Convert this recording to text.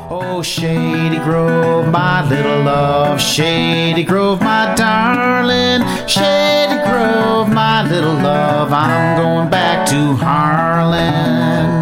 Oh, Shady Grove, my little love, Shady Grove, my darling, Shady Grove, my little love, I'm going back to Harlan.